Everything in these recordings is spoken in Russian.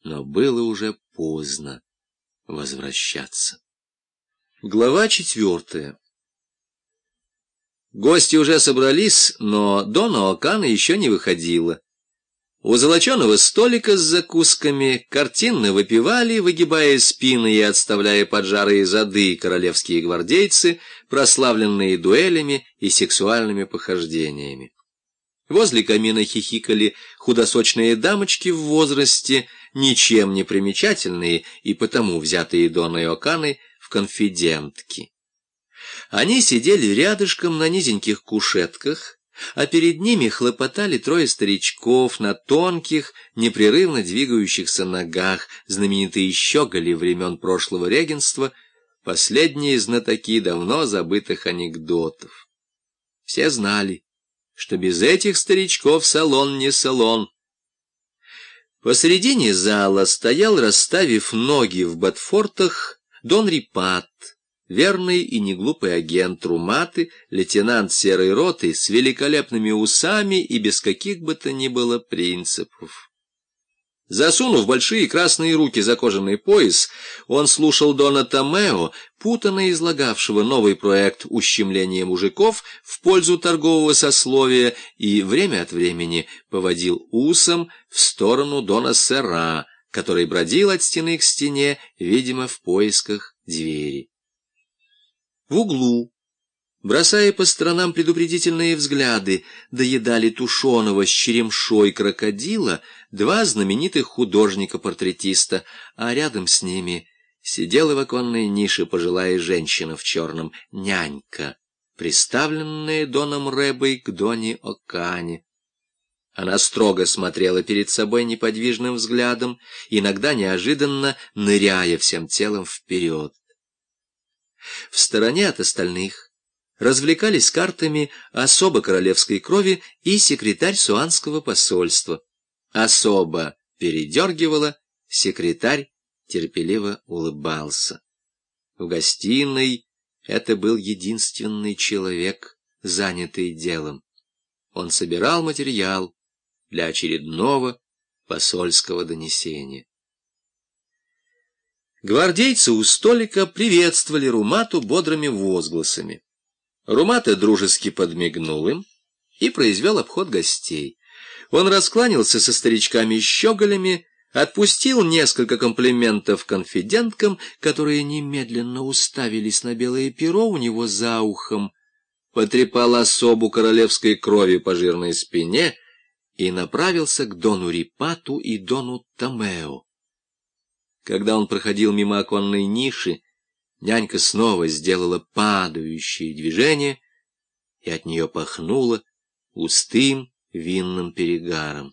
но было уже поздно возвращаться. Глава 4. Гости уже собрались, но Дона Окана еще не выходила. У золоченого столика с закусками картинно выпивали, выгибая спины и отставляя поджарые зады, королевские гвардейцы, прославленные дуэлями и сексуальными похождениями. Возле камина хихикали худосочные дамочки в возрасте, ничем не примечательные и потому взятые Доной Оканой в конфидентки. Они сидели рядышком на низеньких кушетках, а перед ними хлопотали трое старичков на тонких, непрерывно двигающихся ногах, знаменитые щеголи времен прошлого регенства, последние знатоки давно забытых анекдотов. Все знали, что без этих старичков салон не салон. Посредине зала стоял, расставив ноги в ботфортах, Дон Рипат, верный и неглупый агент Руматы, лейтенант серой роты с великолепными усами и без каких бы то ни было принципов. Засунув большие красные руки за кожаный пояс, он слушал Дона Томео, путанно излагавшего новый проект ущемления мужиков в пользу торгового сословия, и время от времени поводил усом в сторону Дона Сера, который бродил от стены к стене, видимо, в поисках двери. В углу, бросая по сторонам предупредительные взгляды, доедали тушеного с черемшой крокодила два знаменитых художника-портретиста, а рядом с ними сидела в оконной нише пожилая женщина в черном, нянька, приставленная Доном Рэбой к Доне Окане. Она строго смотрела перед собой неподвижным взглядом, иногда неожиданно ныряя всем телом вперед. В стороне от остальных развлекались картами особо королевской крови и секретарь Суанского посольства. Особо передергивала, секретарь терпеливо улыбался. В гостиной это был единственный человек, занятый делом. Он собирал материал для очередного посольского донесения. Гвардейцы у столика приветствовали Румату бодрыми возгласами. Румата дружески подмигнул им и произвел обход гостей. Он раскланялся со старичками-щеголями, отпустил несколько комплиментов конфиденткам, которые немедленно уставились на белое перо у него за ухом, потрепал особу королевской крови по жирной спине и направился к Дону Рипату и Дону Томео. Когда он проходил мимо оконной ниши, нянька снова сделала падающее движение, и от нее пахнуло густым винным перегаром.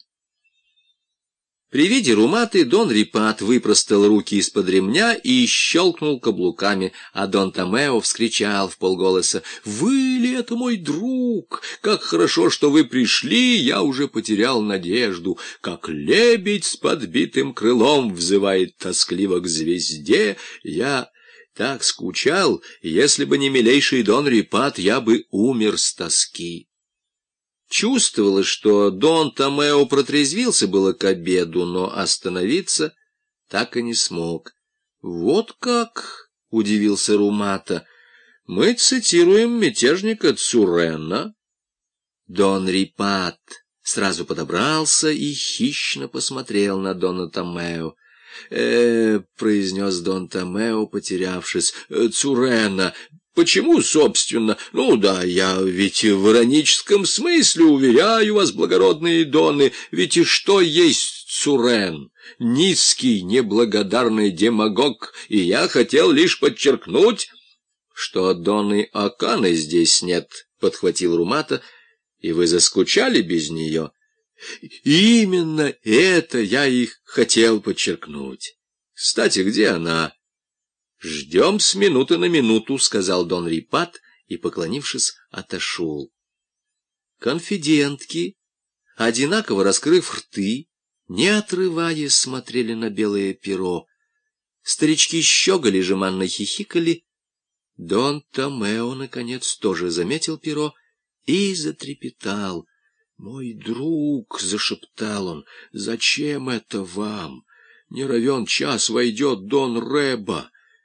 При виде Руматы Дон Рипат выпростал руки из-под ремня и щелкнул каблуками, а Дон Томео вскричал вполголоса: «Вы ли это, мой друг? Как хорошо, что вы пришли, я уже потерял надежду. Как лебедь с подбитым крылом взывает тоскливо к звезде. Я так скучал, если бы не милейший Дон Рипат, я бы умер с тоски». Чувствовалось, что Дон Томео протрезвился было к обеду, но остановиться так и не смог. «Вот как!» — удивился Румата. «Мы цитируем мятежника Цурена». Дон Рипат сразу подобрался и хищно посмотрел на Дона Томео. Произнес Дон Томео, потерявшись, «Цурена». Почему, собственно? Ну да, я ведь в ироническом смысле, уверяю вас, благородные доны, ведь и что есть Цурен? Низкий, неблагодарный демагог, и я хотел лишь подчеркнуть, что Доны Оканы здесь нет, — подхватил Румата, — и вы заскучали без нее. Именно это я их хотел подчеркнуть. Кстати, где она? «Ждем с минуты на минуту», — сказал Дон Рипат и, поклонившись, отошел. Конфидентки, одинаково раскрыв рты, не отрываясь, смотрели на белое перо. Старички щеголи, жеманно хихикали. Дон Томео, наконец, тоже заметил перо и затрепетал. «Мой друг», — зашептал он, — «зачем это вам? Не равен час войдет Дон Рэба,